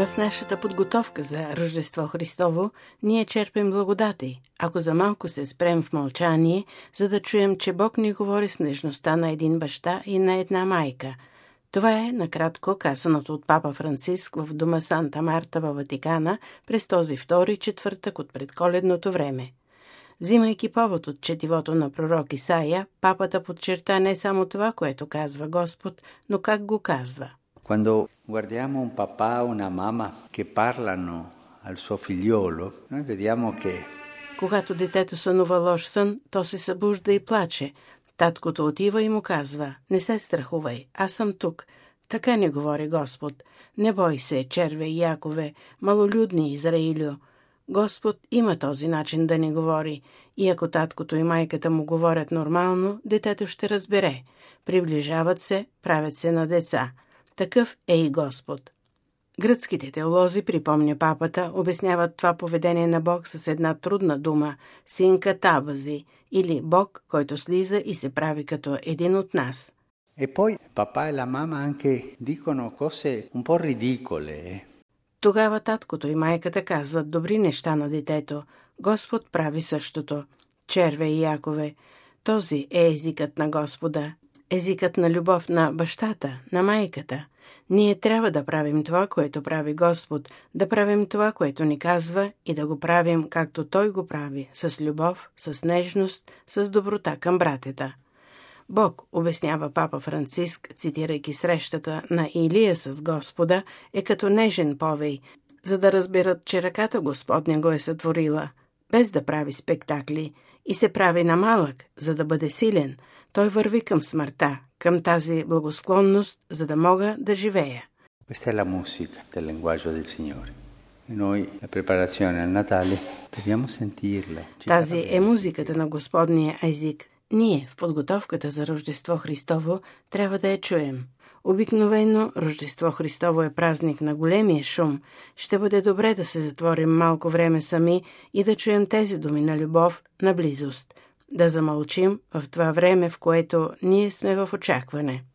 В нашата подготовка за Рождество Христово ние черпим благодати, ако за малко се спрем в мълчание, за да чуем, че Бог ни говори с нежността на един баща и на една майка. Това е, накратко, казаното от папа Франциск в дома Санта Марта във Ватикана през този втори четвъртък от предколедното време. Взимайки повод от четивото на пророк Исаия, папата подчерта не само това, което казва Господ, но как го казва. Quando guardiamo un papà o una mamma che parlano al suo figliolo, noi vediamo che Когато детето сънува лош сън, то се събужда и плаче. Таткото отива и му казва: "Не се страхувай, аз съм тук." Така ни говори Господ. Не бой се, черве и Якове, малолюдни Израилю. Господ има този начин да ни говори. И ако таткото и майката му говорят нормално, детето ще разбере. Приближават се, правят се на деца. Такъв е и Господ. Гръцките теолози, припомня папата, обясняват това поведение на Бог с една трудна дума – синкатабази, или Бог, който слиза и се прави като един от нас. E poi papà e la mamma anche dicono cose un po' ridicole. Тогава таткото и майката казват добри неща на детето. Господ прави същото. Черве и Якове. Този е езикът на Господа. Езикът на любов на бащата, на майката. Ние трябва да правим това, което прави Господ, да правим това, което ни казва и да го правим както Той го прави, с любов, с нежност, с доброта към братята. Бог, обяснява папа Франциск, цитирайки срещата на Илия с Господа, е като нежен повей, за да разберат, че ръката Господня го е сътворила, без да прави спектакли, и се прави на малък, за да бъде силен. Той върви към смъртта, към тази благосклонност, за да мога да живея. Questa è la musica del linguaggio del Signore. E noi, la preparazione al Natale, dobbiamo sentirla. Тази е музиката на Господния език. Ние, в подготовката за Рождество Христово, трябва да я чуем. Обикновено Рождество Христово е празник на големия шум. Ще бъде добре да се затворим малко време сами и да чуем тези думи на любов, на близост. Да замълчим в това време, в което ние сме в очакване.